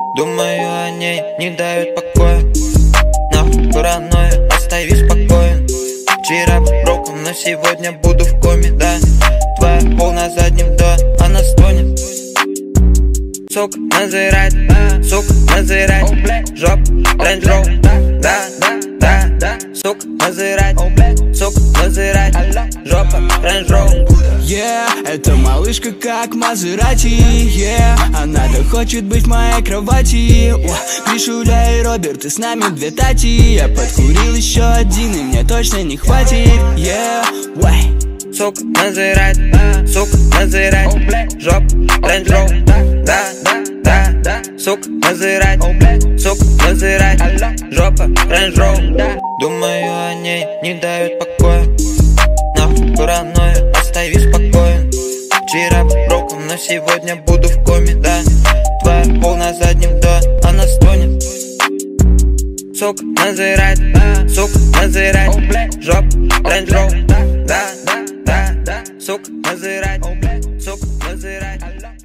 Думаю о ней, не дают покоя. Нахуй паранойя, остави спокоен. Вчера был броком, но сегодня буду в коме, да. Твоя пол на заднем, да, она стонет. Сука, назирает, сука, назирает. Жоп, Range Rover, да. Сука, назирает, сука, назирает. Жопа, Range Rover. Эта малышка как Мазерати, она так хочет быть в моей кровати. Гришуля и Роберт, и с нами две тати. Я подкурил еще один, и мне точно не хватит. Сука, назирает, сука, назирает. Жоп, Range Rover, да. Сука, назирает, сука, назирает. Жопа, Range Rover. Думаю о ней, не дают покоя. Нахуй паранойя, остави спокоен. Вчера был броком, но сегодня буду в коме, да. Твоя пол на заднем, да, она стонет. Сука, назирает, сука, назирает. Жоп, Range Rover, да. Сука, назирает, сука, назирает.